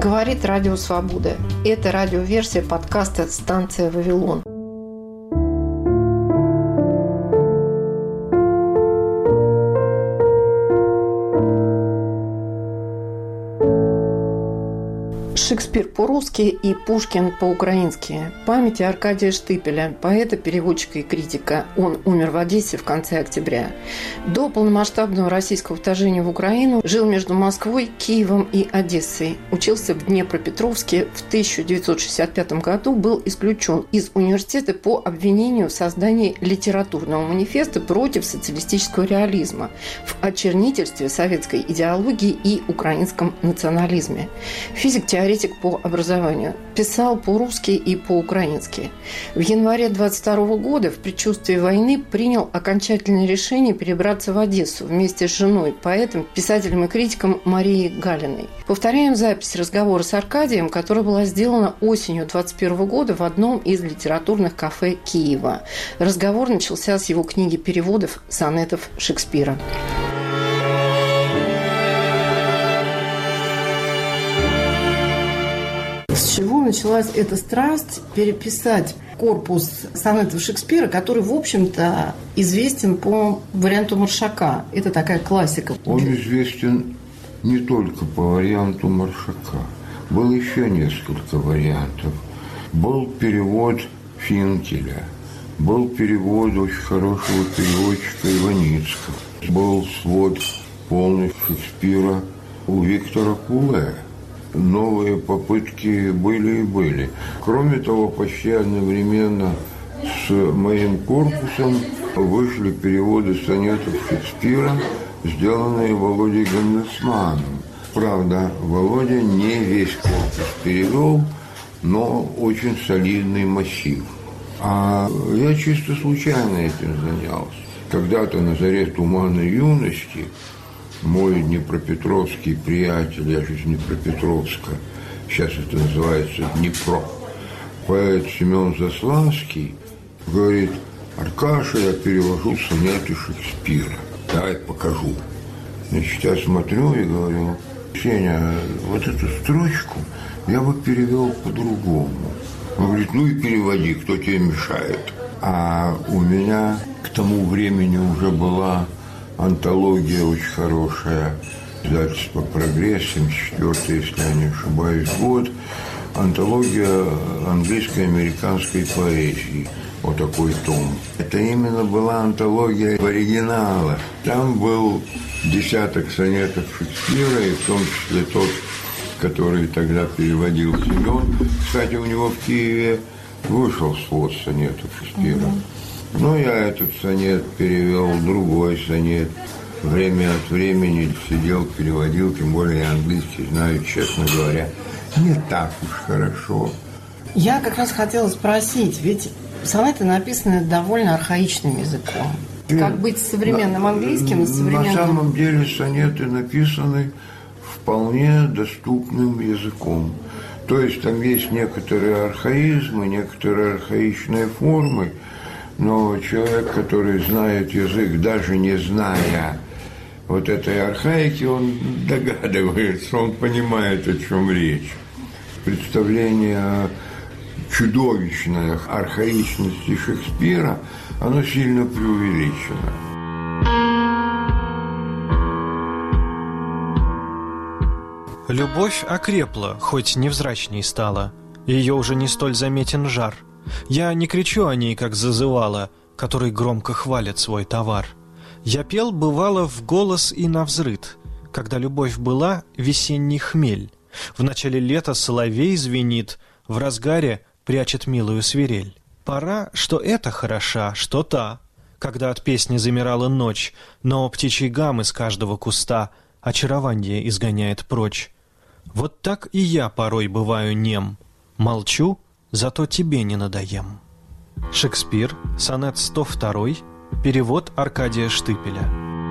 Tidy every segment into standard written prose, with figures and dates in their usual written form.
Говорит Радио Свобода. Это радиоверсия подкаста «Станция Вавилон». Шекспир по-русски и Пушкин по-украински. Памяти Аркадия Штыпеля, поэта, переводчика и критика. Он умер в Одессе в конце октября. До полномасштабного российского вторжения в Украину жил между Москвой, Киевом и Одессой. Учился в Днепропетровске. В 1965 году был исключен из университета по обвинению в создании литературного манифеста против социалистического реализма, в очернительстве советской идеологии и украинском национализме. Физик-теоретик по образованию. Писал по-русски и по-украински. В январе 22 года в предчувствии войны принял окончательное решение перебраться в Одессу вместе с женой, поэтом, писателем и критиком Марией Галиной. Повторяем запись разговора с Аркадием, которая была сделана осенью 21 года в одном из литературных кафе Киева. Разговор начался с его книги переводов сонетов Шекспира. С чего началась эта страсть переписать корпус сонетов Шекспира, который, в общем-то, известен по варианту Маршака? Это такая классика. Он известен не только по варианту Маршака. Было еще несколько вариантов. Был перевод Финкеля, был перевод очень хорошего переводчика Иваницкого, был свод полный Шекспира у Виктора Пуле. Новые попытки были и были. Кроме того, почти одновременно с моим корпусом вышли переводы сонетов Шекспира, сделанные Володей Гандесманом. Правда, Володя не весь корпус перевел, но очень солидный массив. А я чисто случайно этим занялся. Когда-то на заре туманной юности мой днепропетровский приятель, я же из Днепропетровска, сейчас это называется Днепро, поэт Семен Заславский, говорит: Аркаша, я перевожу сонеты Шекспира, давай покажу. Значит, я смотрю и говорю: Сеня, вот эту строчку я бы перевел по-другому. Он говорит: ну и переводи, кто тебе мешает. А у меня к тому времени уже была антология очень хорошая, издательство «Прогресс», 74-й, если я не ошибаюсь, год. Антология английской и американской поэзии. Вот такой том. Это именно была антология в оригиналах. Там был десяток сонетов Шекспира, и в том числе тот, который тогда переводил Семен. Кстати, у него в Киеве вышел свод сонетов Шекспира. Ну, я этот сонет перевел, другой сонет. Время от времени сидел, переводил, тем более я английский знаю, честно говоря, не так уж хорошо. Я как раз хотела спросить, ведь сонеты написаны довольно архаичным языком. Как быть с современным английским и современным... На самом деле сонеты написаны вполне доступным языком. То есть там есть некоторые архаизмы, некоторые архаичные формы, но человек, который знает язык, даже не зная вот этой архаики, он догадывается, он понимает, о чем речь. Представление о чудовищной архаичности Шекспира, оно сильно преувеличено. Любовь окрепла, хоть невзрачней стала. Ее уже не столь заметен жар. Я не кричу о ней, как зазывала, который громко хвалит свой товар. Я пел, бывало, в голос и навзрыд, когда любовь была весенний хмель. В начале лета соловей звенит, в разгаре прячет милую свирель. Пора, что эта хороша, что та, когда от песни замирала ночь, но птичий гам из каждого куста очарование изгоняет прочь. Вот так и я порой бываю нем, молчу, зато тебе не надоем. Шекспир, сонет 102, перевод Аркадия Штыпеля.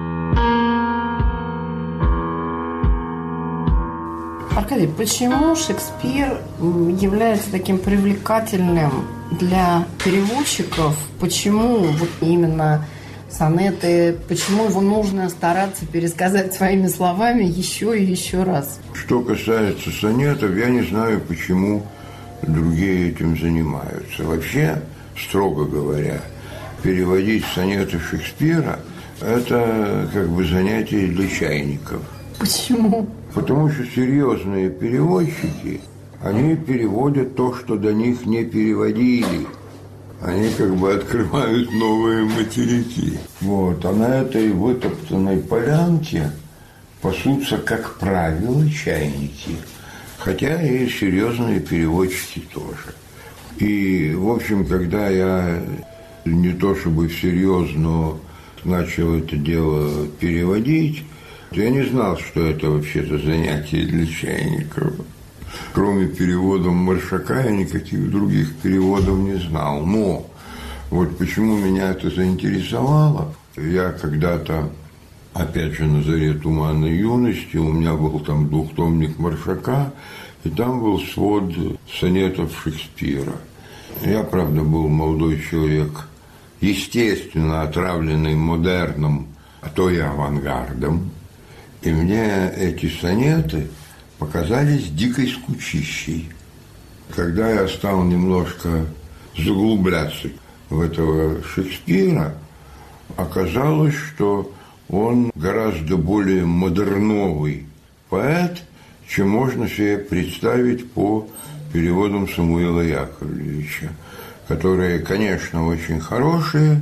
Аркадий, почему Шекспир является таким привлекательным для переводчиков? Почему вот именно сонеты? Почему его нужно стараться пересказать своими словами еще и еще раз? Что касается сонетов, я не знаю, почему другие этим занимаются. Вообще, строго говоря, переводить сонеты Шекспира – это как бы занятие для чайников. Почему? Потому что серьезные переводчики, они переводят то, что до них не переводили. Они как бы открывают новые материки. Вот. А на этой вытоптанной полянке пасутся, как правило, чайники. Хотя и серьезные переводчики тоже. И, в общем, когда я не то чтобы всерьез, но начал это дело переводить, то я не знал, что это вообще-то занятие для чайников. Кроме перевода Маршака, я никаких других переводов не знал. Но вот почему меня это заинтересовало, я когда-то, опять же, на заре туманной юности, у меня был там двухтомник Маршака, и там был свод сонетов Шекспира. Я, правда, был молодой человек, естественно, отравленный модерном, а то и авангардом. И мне эти сонеты показались дикой скучищей. Когда я стал немножко заглубляться в этого Шекспира, оказалось, что он гораздо более модерновый поэт, чем можно себе представить по переводам Самуила Яковлевича, которые, конечно, очень хорошие,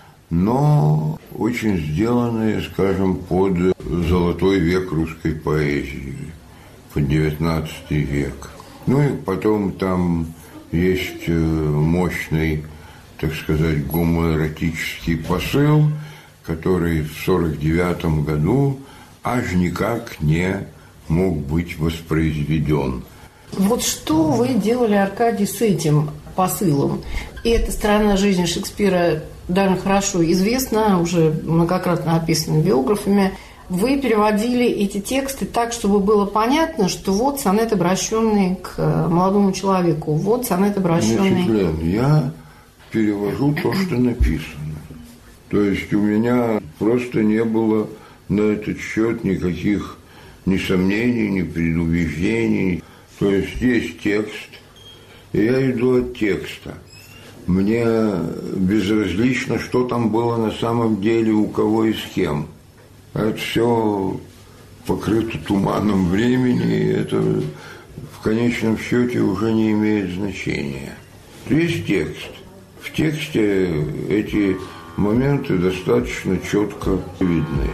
но очень сделанные, скажем, под золотой век русской поэзии, под XIX век. Ну и потом там есть мощный, так сказать, гомоэротический посыл, который в 1949 году аж никак не мог быть воспроизведен. Вот что вы делали, Аркадий, с этим посылом? И эта сторона жизни Шекспира довольно хорошо известна, уже многократно описана биографами. Вы переводили эти тексты так, чтобы было понятно, что вот сонет, обращенный к молодому человеку, вот сонет, обращенный... Значит, Лен, я перевожу то, что написано. То есть у меня просто не было на этот счет никаких ни сомнений, ни предубеждений. То есть текст, и я иду от текста. Мне безразлично, что там было на самом деле, у кого и с кем. Это все покрыто туманом времени, и это в конечном счете уже не имеет значения. Есть текст. В тексте эти моменты достаточно четко видны.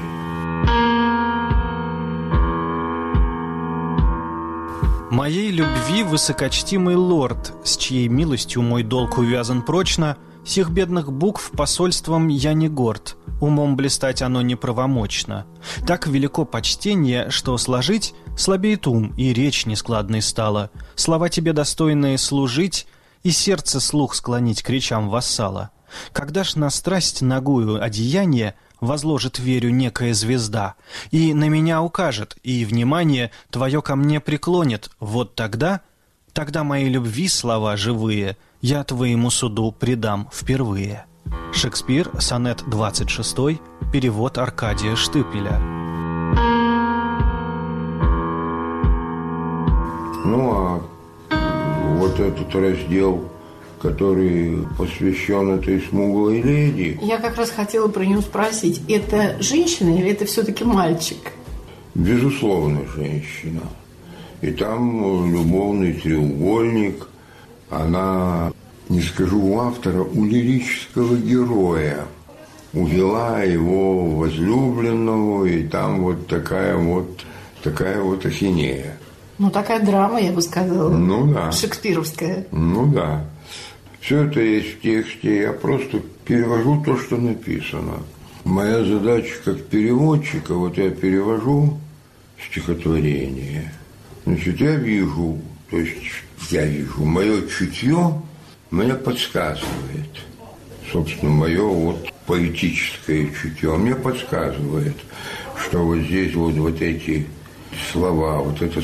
Моей любви высокочтимый лорд, с чьей милостью мой долг увязан прочно, сих бедных букв посольством я не горд, умом блистать оно неправомочно. Так велико почтение, что сложить слабеет ум, и речь нескладной стала. Слова тебе достойные служить, и сердце слух склонить к речам вассала. Когда ж на страсть нагую одеяние возложит, верю, некая звезда, и на меня укажет, и внимание твое ко мне преклонит, вот тогда моей любви слова живые я твоему суду предам впервые. Шекспир, сонет 26, перевод Аркадия Штыпеля. Ну, а вот этот раздел, который посвящен этой смуглой леди. Я как раз хотела про нее спросить, это женщина или это все-таки мальчик? Безусловно, женщина. И там любовный треугольник, она, не скажу у автора, у лирического героя. Увела его возлюбленного, и там вот такая вот ахинея. Ну, такая драма, я бы сказала. Ну да. Шекспировская. Ну да. Все это есть в тексте, я просто перевожу то, что написано. Моя задача как переводчика, вот я перевожу стихотворение. Значит, я вижу, мое чутье мне подсказывает. Собственно, мое вот поэтическое чутье мне подсказывает, что вот здесь вот эти слова, вот это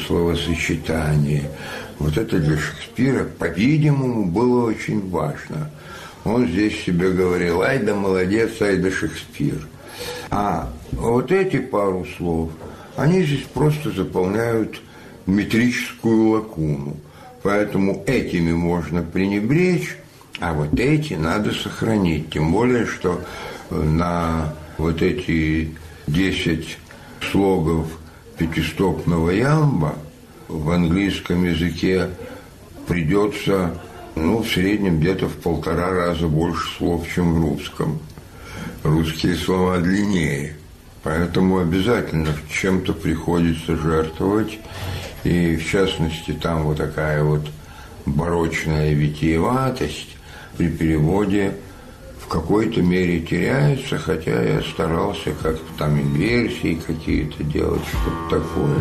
словосочетание, вот это для Шекспира, по-видимому, было очень важно. он здесь себе говорил: ай да молодец, ай да Шекспир. А вот эти пару слов, они здесь просто заполняют метрическую лакуну. Поэтому этими можно пренебречь, а вот эти надо сохранить. Тем более, что на вот эти 10 слогов пятистопного ямба в английском языке придется, в среднем где-то в 1,5 раза больше слов, чем в русском. Русские слова длиннее. Поэтому обязательно чем-то приходится жертвовать. И, в частности, там вот такая вот барочная витиеватость при переводе в какой-то мере теряется, хотя я старался как-то там инверсии какие-то делать, что-то такое.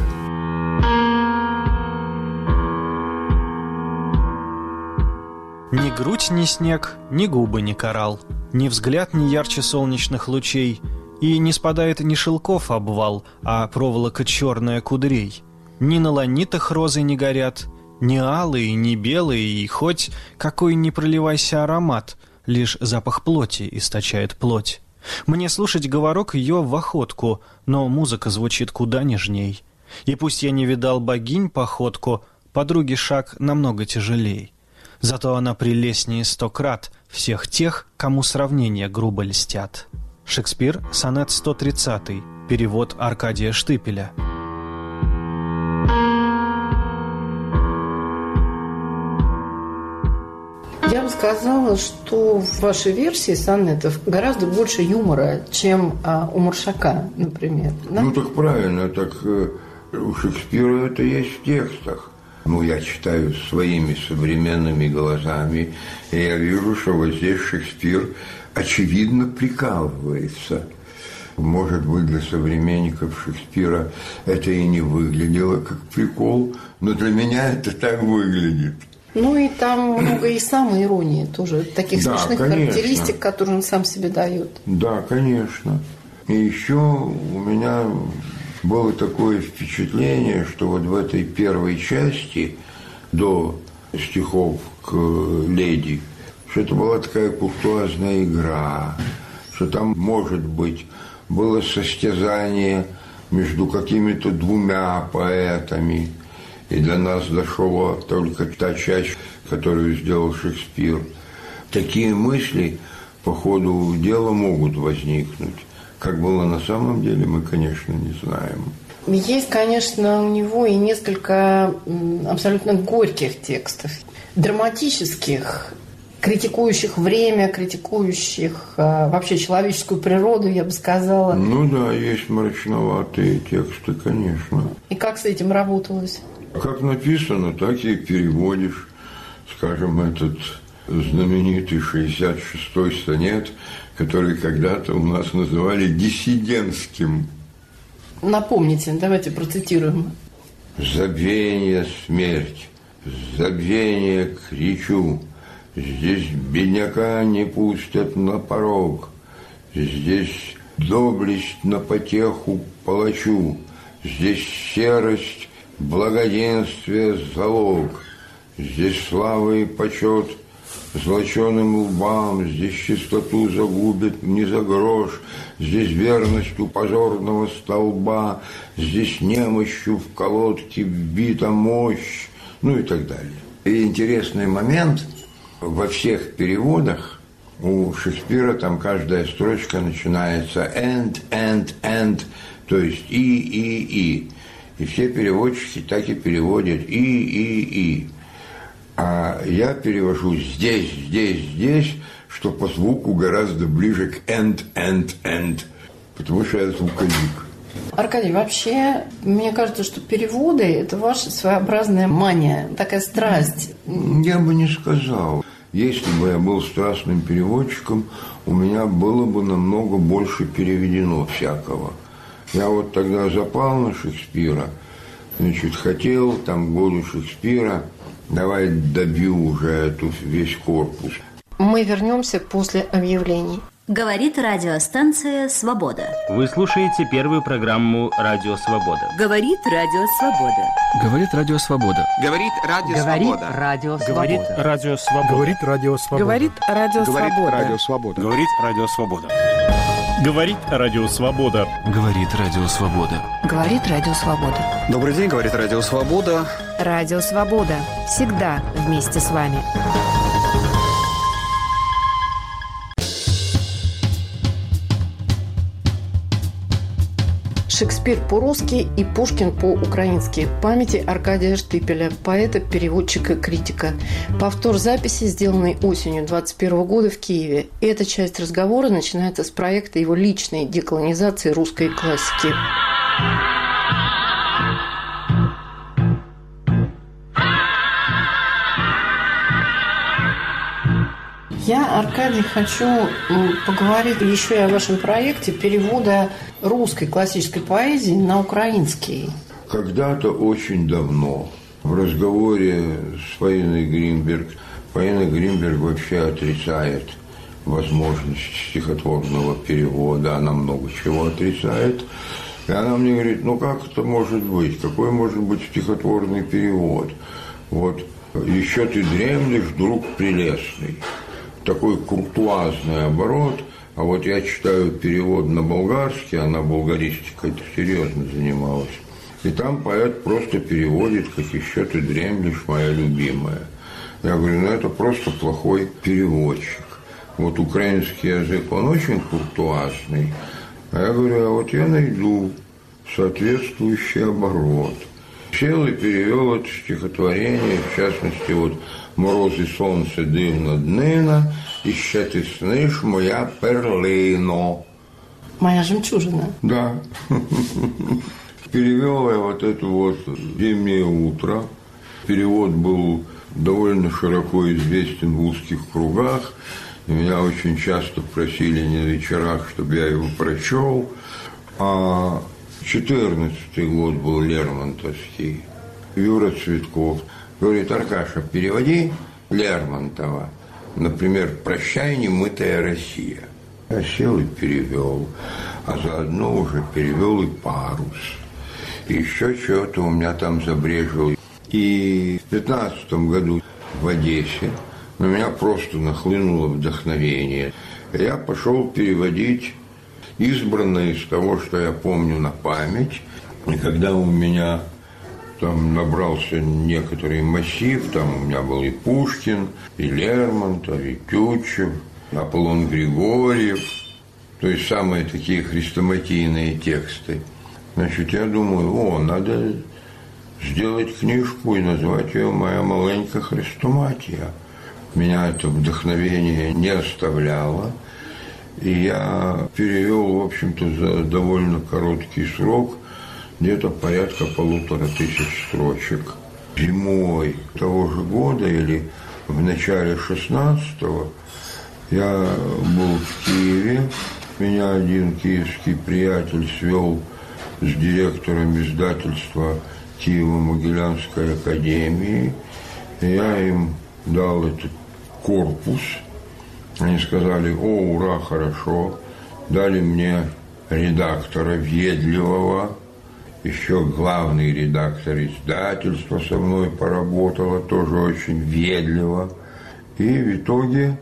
Ни грудь, ни снег, ни губы, ни коралл, ни взгляд, ни ярче солнечных лучей, и не спадает ни шелков обвал, а проволока черная кудрей. Ни на ланитах розы не горят, ни алые, ни белые, и хоть какой ни проливайся аромат, лишь запах плоти источает плоть. Мне слушать говорок ее в охотку, но музыка звучит куда нежней. И пусть я не видал богинь походку, подруги шаг намного тяжелей. Зато она прелестнее 100 крат всех тех, кому сравнения грубо льстят. Шекспир, сонет 130, перевод Аркадия Штыпеля. Я бы сказала, что в вашей версии сонетов гораздо больше юмора, чем у Маршака, например. Да? Так правильно, так у Шекспира это есть в текстах. Я читаю своими современными глазами, и я вижу, что вот здесь Шекспир очевидно прикалывается. Может быть, для современников Шекспира это и не выглядело как прикол, но для меня это так выглядит. И там много и самоиронии тоже, таких смешных характеристик, которые он сам себе дает. Да, конечно. И еще у меня было такое впечатление, что вот в этой первой части, до стихов к леди, что это была такая куртуазная игра, что там, может быть, было состязание между какими-то 2 поэтами, и до нас дошла только та часть, которую сделал Шекспир. Такие мысли по ходу дела могут возникнуть. Как было на самом деле, мы, конечно, не знаем. Есть, конечно, у него и несколько абсолютно горьких текстов, драматических, критикующих время, критикующих вообще человеческую природу, я бы сказала. Есть мрачноватые тексты, конечно. И как с этим работалось? Как написано, так и переводишь. Скажем, этот знаменитый 66-й сонет, который когда-то у нас называли диссидентским. Напомните, давайте процитируем. «Забвение смерть, забвение кричу, здесь бедняка не пустят на порог, здесь доблесть на потеху палачу, здесь серость, благоденствие залог, здесь слава и почет злоченым лбам, здесь чистоту загубит не за грош, здесь верностью позорного столба, здесь немощью в колодке вбита мощь», и так далее. И интересный момент, во всех переводах у Шекспира там каждая строчка начинается and, то есть и. И все переводчики так и переводят и. А я перевожу здесь, что по звуку гораздо ближе к and, потому что я звуковик. Аркадий, вообще, мне кажется, что переводы – это ваша своеобразная мания, такая страсть. Я бы не сказал. Если бы я был страстным переводчиком, у меня было бы намного больше переведено всякого. Я вот тогда запал на Шекспира, хотел там году Шекспира, давай добью уже весь корпус. Мы вернемся после объявлений. Говорит радиостанция «Свобода». Вы слушаете первую программу «Радио Свобода». Говорит Радио Свобода. Говорит Радио Свобода. Говорит Радио Свобода. Говорит Радио Свобода. Говорит Радио Свобода. Говорит Радио Свобода. Говорит Радио Свобода. Говорит Радио Свобода. Говорит Радио Свобода. Говорит Радио Свобода. Добрый день, говорит Радио Свобода. Радио Свобода. Всегда вместе с вами. Шекспир по-русски и Пушкин по-украински. Памяти Аркадия Штыпеля, поэта, переводчика, критика. Повтор записи, сделанный осенью 2021 года в Киеве. Эта часть разговора начинается с проекта его личной деколонизации русской классики. Я, Аркадий, хочу поговорить еще и о вашем проекте перевода русской классической поэзии на украинский. Когда-то очень давно в разговоре с Фаиной Гринберг, Фаина Гринберг вообще отрицает возможность стихотворного перевода, она много чего отрицает. И она мне говорит, ну как это может быть, какой может быть стихотворный перевод? Вот еще ты дремлешь, друг прелестный. Такой куртуазный оборот, а вот я читаю перевод на болгарский, она болгаристикой серьезно занималась, и там поэт просто переводит, как еще ты дремлешь, моя любимая. Я говорю, ну это просто плохой переводчик. Вот украинский язык, он очень куртуазный, а я говорю, а вот я найду соответствующий оборот. Сел и перевел это стихотворение, в частности, вот «Морози сонце дивна днина, і ще ти сниш, моя перлино». Моя жемчужина. Да. Перевел я вот это вот «Зимнее утро». Перевод был довольно широко известен в узких кругах. И меня очень часто просили на вечерах, чтобы я его прочел. А 14-й год был Лермонтовский. Юра Цветков говорит, Аркаша, переводи Лермонтова, например, «Прощай, немытая Россия». Я сел и перевел, а заодно уже перевел и «Парус». И еще чего-то у меня там забрежило. И в 15 году в Одессе на меня просто нахлынуло вдохновение. Я пошел переводить избранное из того, что я помню на память. И когда у меня там набрался некоторый массив, там у меня был и Пушкин, и Лермонтов, и Тютчев, Аполлон Григорьев, то есть самые такие хрестоматийные тексты. Значит, я думаю, надо сделать книжку и назвать ее «Моя маленькая хрестоматия». Меня это вдохновение не оставляло. И я перевел, в общем-то, за довольно короткий срок где-то порядка 1500 строчек. Зимой того же года или в начале 16-го я был в Киеве. Меня один киевский приятель свел с директором издательства Киево-Могилянской академии. И я им дал этот корпус. Они сказали, ура, хорошо. Дали мне редактора въедливого. Еще главный редактор издательства со мной поработала, тоже очень въедливо. И в итоге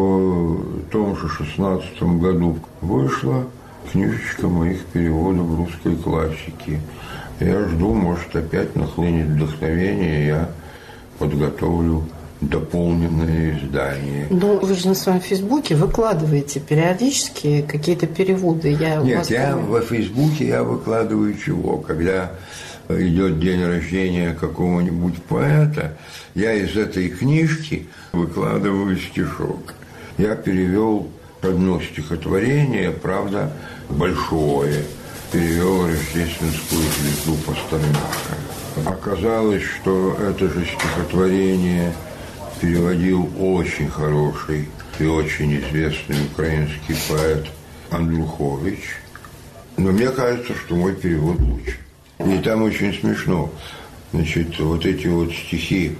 в том же 16 году вышла книжечка моих переводов русской классики. Я жду, может, опять нахлынет вдохновение, я подготовлю дополненное издание. Ну, вы же на своем Фейсбуке выкладываете периодически какие-то переводы. Нет, во Фейсбуке я выкладываю чего? Когда идет день рождения какого-нибудь поэта, я из этой книжки выкладываю стишок. Я перевел одно стихотворение, правда, большое. Перевел «Рождественскую звезду» Пастернака. Оказалось, что это же стихотворение переводил очень хороший и очень известный украинский поэт Андрухович. Но мне кажется, что мой перевод лучше. И там очень смешно. Значит, вот эти вот стихи,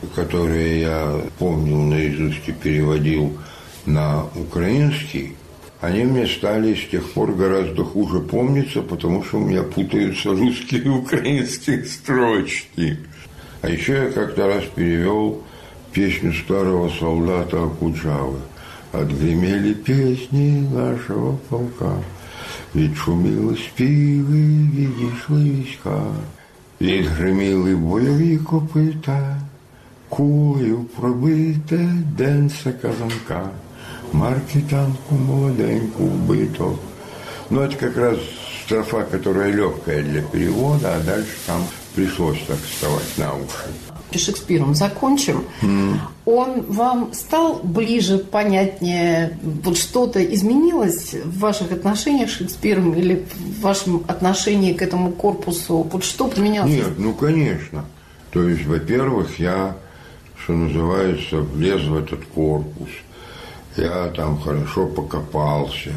которые я помнил наизусть и переводил на украинский, они мне стали с тех пор гораздо хуже помниться, потому что у меня путаются русские и украинские строчки. А еще я как-то раз перевел песню старого солдата Акуджавы. «Отгремели песни нашего полка, ведь шуміли співи, відійшли війська, відгриміли бойові копита, кулею пробите денце казанка, марки танку молоденьку вбито». Ну, это как раз строфа, которая легкая для перевода, а дальше там пришлось так вставать на уши. Шекспиром закончим. Он вам стал ближе, понятнее? Вот что-то изменилось в ваших отношениях с Шекспиром или в вашем отношении к этому корпусу? Вот что поменялось? Нет, ну, конечно. То есть, во-первых, я, что называется, влез в этот корпус. Я там хорошо покопался,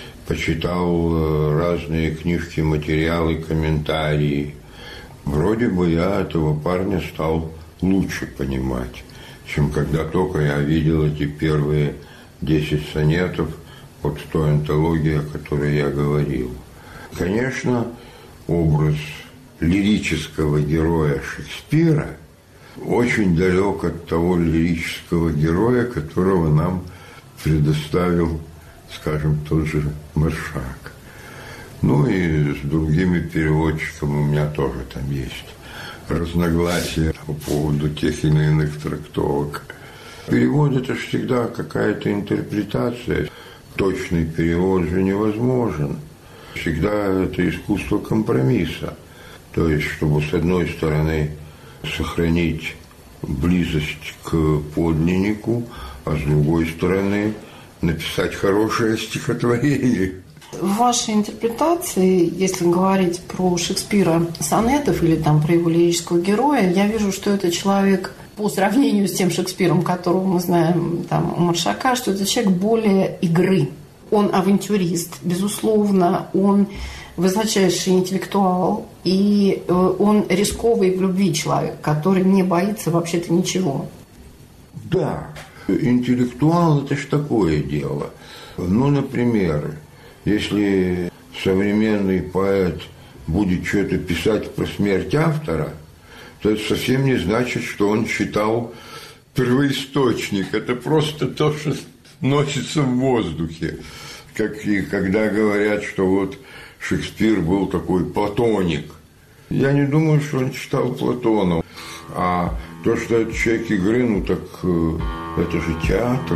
почитал разные книжки, материалы, комментарии. Вроде бы я этого парня стал лучше понимать, чем когда только я видел эти первые 10 сонетов от той антологии, о которой я говорил. Конечно, образ лирического героя Шекспира очень далек от того лирического героя, которого нам предоставил, скажем, тот же Маршак. Ну и с другими переводчиками у меня тоже там есть разногласия по поводу тех или иных трактовок. Перевод – это же всегда какая-то интерпретация. Точный перевод же невозможен. Всегда это искусство компромисса. То есть, чтобы с одной стороны сохранить близость к подлиннику, а с другой стороны написать хорошее стихотворение. В вашей интерпретации, если говорить про Шекспира сонетов или там про его лирического героя, я вижу, что это человек, по сравнению с тем Шекспиром, которого мы знаем там, у Маршака, что это человек более игры. Он авантюрист, безусловно, он высочайший интеллектуал, и он рисковый в любви человек, который не боится вообще-то ничего. Да, интеллектуал – это ж такое дело. Ну, например, если современный поэт будет что-то писать про смерть автора, то это совсем не значит, что он читал первоисточник. Это просто то, что носится в воздухе. Как и когда говорят, что вот Шекспир был такой платоник. Я не думаю, что он читал Платона. А то, что это человек игры, ну так это же театр.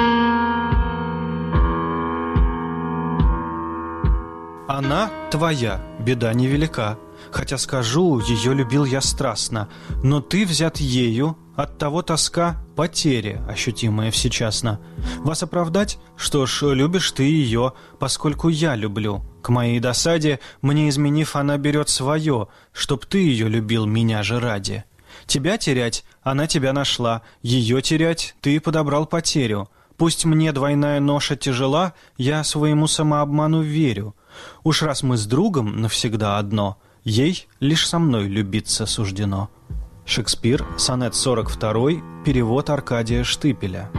Она твоя, беда невелика. Хотя скажу, ее любил я страстно, но ты взят ею, оттого тоска потери, ощутимая всечасно. Вас оправдать? Что ж, любишь ты ее, поскольку я люблю. К моей досаде, мне изменив, она берет свое, чтоб ты ее любил меня же ради. Тебя терять, она тебя нашла, ее терять, ты подобрал потерю. Пусть мне двойная ноша тяжела, я своему самообману верю. Уж раз мы с другом навсегда одно, ей лишь со мной любиться суждено. Шекспир, сонет 42, перевод Аркадия Штыпеля.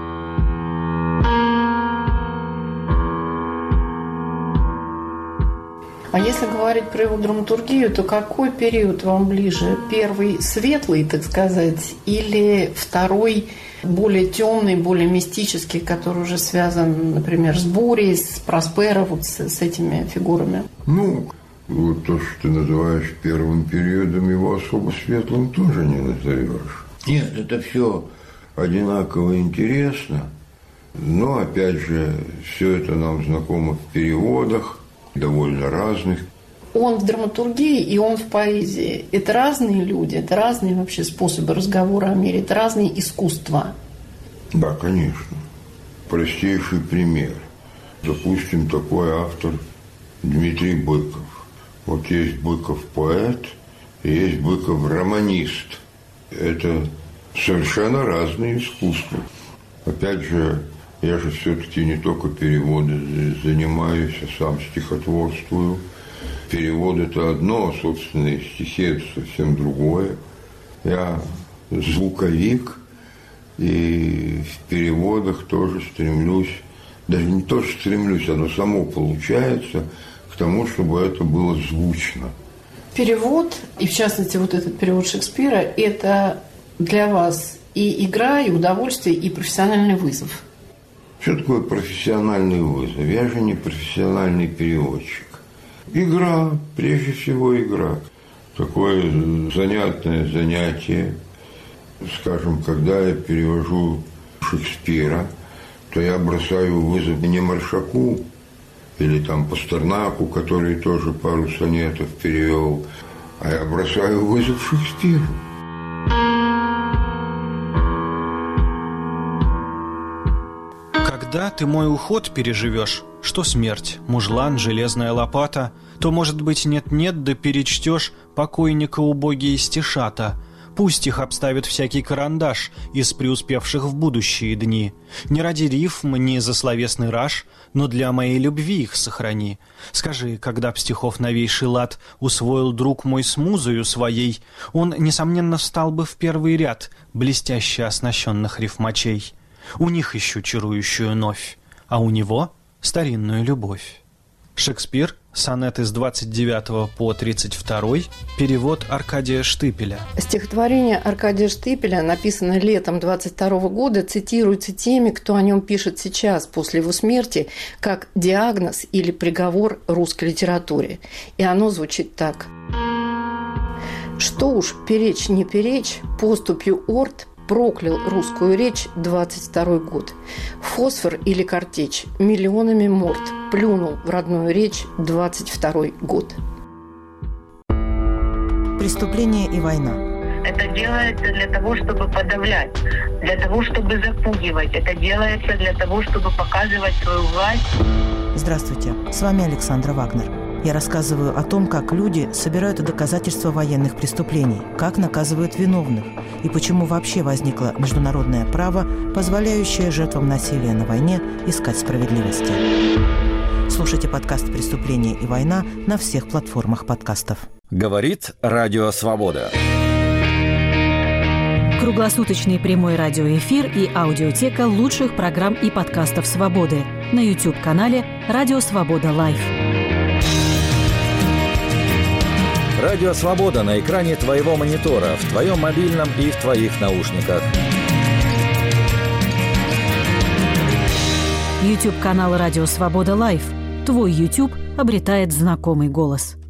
А если говорить про его драматургию, то какой период вам ближе? Первый светлый, так сказать, или второй более темный, более мистический, который уже связан, например, с Бурей, с Просперо, вот с этими фигурами? Ну, вот то, что ты называешь первым периодом, его особо светлым тоже не назовешь. Нет, это все одинаково интересно, но, опять же, все это нам знакомо в переводах, довольно разных. Он в драматургии и он в поэзии. Это разные люди, это разные вообще способы разговора о мире, это разные искусства. Да, конечно. Простейший пример. Допустим, такой автор Дмитрий Быков. Вот есть Быков поэт, и есть Быков романист. Это совершенно разные искусства. Опять же, я же все-таки не только переводы занимаюсь, а сам стихотворствую. Перевод – это одно, а собственные стихи – это совсем другое. Я звуковик, и в переводах тоже стремлюсь даже не то, что стремлюсь, оно само получается к тому, чтобы это было звучно. Перевод, и в частности вот этот перевод Шекспира, это для вас и игра, и удовольствие, и профессиональный вызов. Что такое профессиональный вызов? Я же не профессиональный переводчик. Игра, прежде всего игра. Такое занятное занятие. Скажем, когда я перевожу Шекспира, то я бросаю вызов не Маршаку или там Пастернаку, который тоже пару сонетов перевел, а я бросаю вызов Шекспиру. Когда ты мой уход переживешь, что смерть, мужлан, железная лопата, то, может быть, нет-нет, да перечтешь покойника убогие стишата. Пусть их обставит всякий карандаш из преуспевших в будущие дни. Не ради рифм, не за словесный раж, но для моей любви их сохрани. Скажи, когда б стихов новейший лад усвоил друг мой с музою своей, он, несомненно, встал бы в первый ряд блестяще оснащенных рифмачей. У них ищу чарующую новь, а у него старинную любовь. Шекспир, сонеты с 29 по 32, перевод Аркадия Штыпеля. Стихотворение Аркадия Штыпеля, написанное летом 22 года, цитируется теми, кто о нем пишет сейчас, после его смерти, как диагноз или приговор русской литературе. И оно звучит так. «Что уж, перечь не перечь, поступью орд проклял русскую речь 22 год. Фосфор или картечь миллионами морд плюнул в родную речь 22 год». Преступление и война. Это делается для того, чтобы подавлять, для того, чтобы запугивать. Это делается для того, чтобы показывать свою власть. Здравствуйте, с вами Александра Вагнер. Я рассказываю о том, как люди собирают доказательства военных преступлений, как наказывают виновных и почему вообще возникло международное право, позволяющее жертвам насилия на войне искать справедливости. Слушайте подкаст «Преступление и война» на всех платформах подкастов. Говорит Радио Свобода. Круглосуточный прямой радиоэфир и аудиотека лучших программ и подкастов «Свободы» на YouTube-канале «Радио Свобода Лайв». Радио Свобода на экране твоего монитора, в твоем мобильном и в твоих наушниках. YouTube-канал «Радио Свобода Лайв». Твой YouTube обретает знакомый голос.